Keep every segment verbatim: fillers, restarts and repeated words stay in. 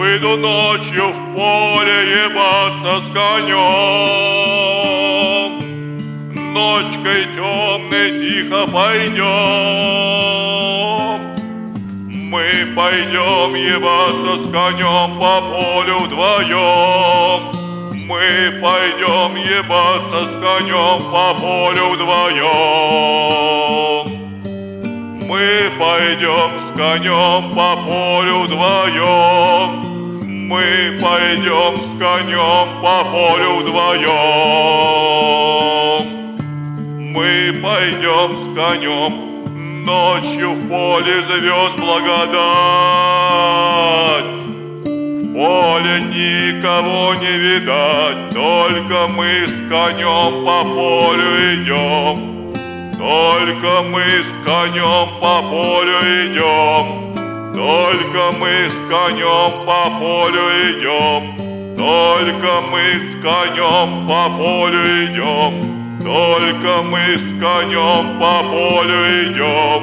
Выйду ночью в поле ебаться с конем. Ночкой темной тихо пойдем. Мы пойдем ебаться с конем по полю вдвоем. Мы пойдем ебаться с конем по полю вдвоем. Мы пойдем с конем по полю вдвоем. Мы пойдем с конем по полю вдвоем. Мы пойдем с конем. Ночью в поле звезд благодать. В поле никого не видать, только мы с конем по полю идем. Только мы с конем по полю идем. Только мы с конем по полю идем. Только мы с конем по полю идем. Только мы с конем по полю идем.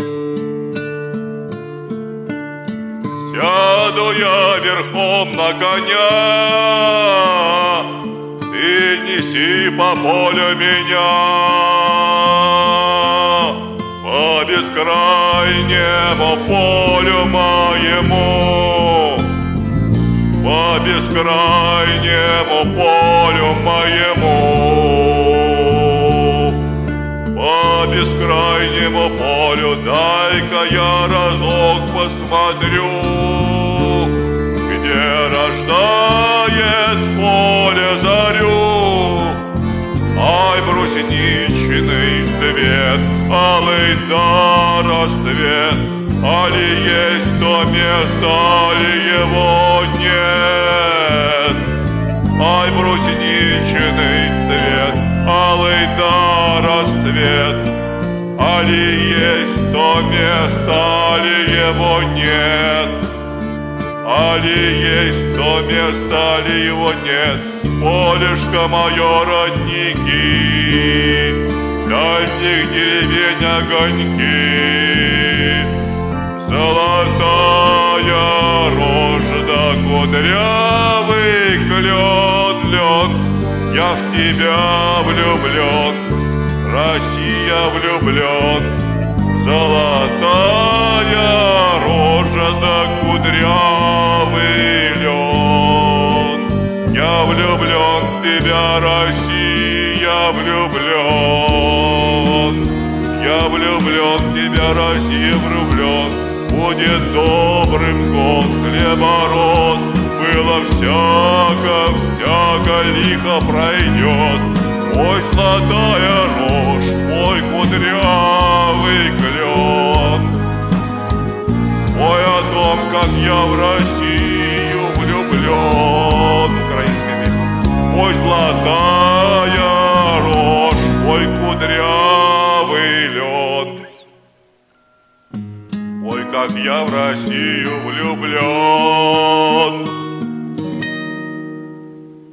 Сяду я верхом на коня, ты неси по полю меня. По бескрайнему полю моему, по бескрайнему полю моему, по бескрайнему полю дай-ка я разок посмотрю, где рождает поле зарю. Ай, брусничный цвет, алый да расцвет, али есть то место, али его нет. Ай, брусничный цвет, алый да расцвет, али есть то место, али его нет. Али есть то место, али его нет. Полюшко мое родники, дальних деревень огоньки. Золотая рожь да кудрявый клен, лен. Я в тебя влюблен, Россия влюблен. Золотая рожа да кудрявый лен. Я влюблен в тебя, Россия, влюблен. Я влюблен в тебя, Россия, влюблен. Будет добрым год, хлебород. Было всяко, всяко лихо пройдет. Ой, золотая рожь, ой, кудрявый клен. Ой, о том, как я в Россию влюблен. Украинская песня. Ой, золотая рожь, ой, кудрявый лен. Ой, как я в Россию влюблен.